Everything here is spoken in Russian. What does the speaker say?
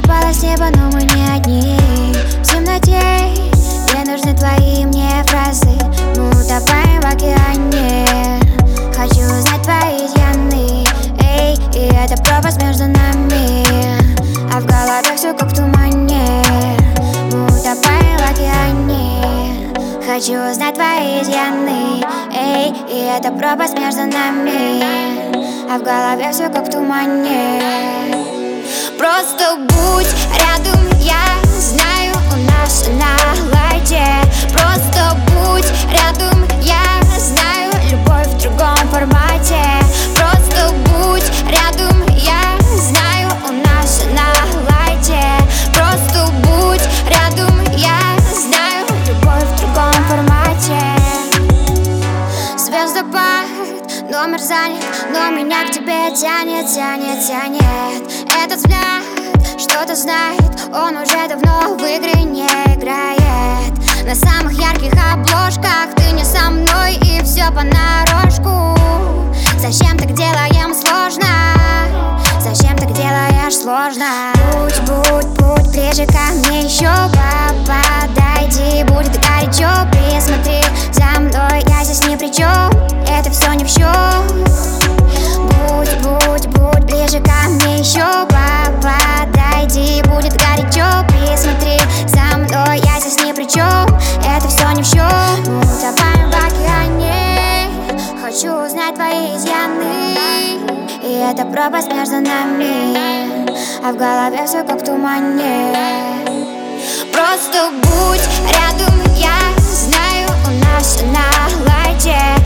Рассыпалось небо, но мы не одни. В темноте, где нужны твои мне фразы. Мы утопаем в океане. Хочу узнать твои изъяны, эй, и это пропасть между нами. А в голове все как в тумане. Мы утопаем в океане. Хочу узнать твои изъяны, эй, и это пропасть между нами. А в голове все как в тумане. Просто будь рядом, я знаю, у нас все на лайте. Просто будь рядом, я знаю, любовь в другом формате. Просто будь рядом, я знаю, у нас все на лайте. Просто будь рядом, я знаю, любовь в другом формате. Звездопад, номер занят, но меня к тебе тянет, тянет, тянет. Этот взгляд что-то знает, он уже давно в игры не играет. На самых ярких обложках ты не со мной и все понарошку. Зачем так делаем сложно? Зачем так делаешь сложно? Будь ближе ко мне еще, подойди, будет горячо. Присмотри за мной, я здесь ни при чем, это все не в счет. Будь ближе ко мне еще, подойди, будет горячо. Присмотри за мной, я здесь ни при чем, это все не в счет. Мы утопаем в океане. Хочу узнать твои изъяны, и это пропасть между нами. А в голове все как в тумане. Просто будь рядом, я знаю, у нас все на лайте.